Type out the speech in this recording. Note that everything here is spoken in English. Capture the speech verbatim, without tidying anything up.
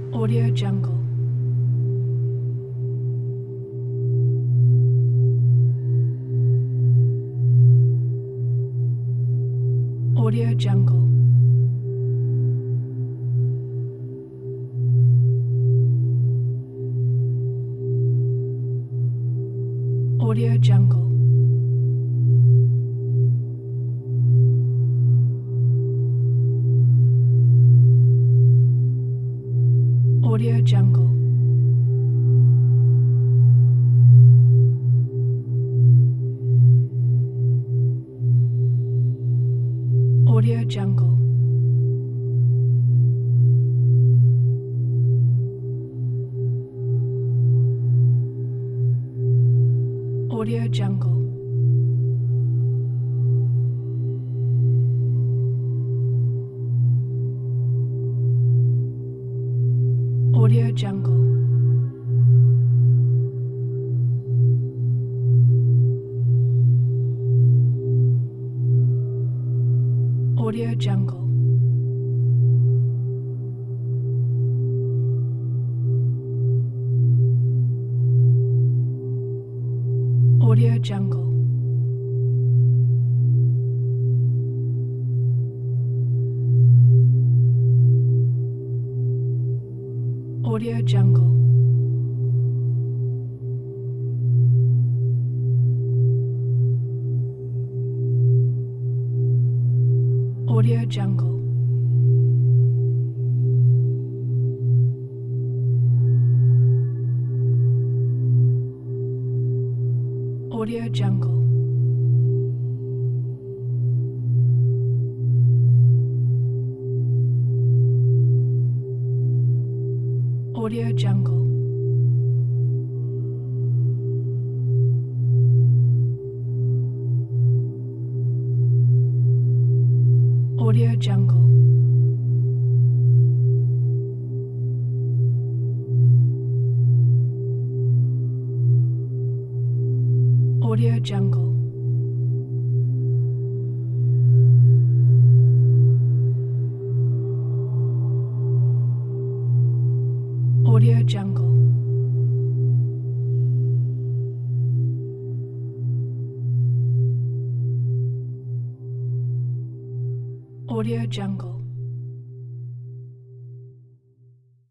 Audio Jungle. Audio Jungle. Audio Jungle. Audio Jungle. Audio Jungle. Audio Jungle. Audio Jungle. Audio Jungle. Audio Jungle. Audio Jungle. Audio Jungle. Audio Jungle. Audio Jungle. Audio Jungle. Audio Jungle. Audio Jungle. Audio Jungle.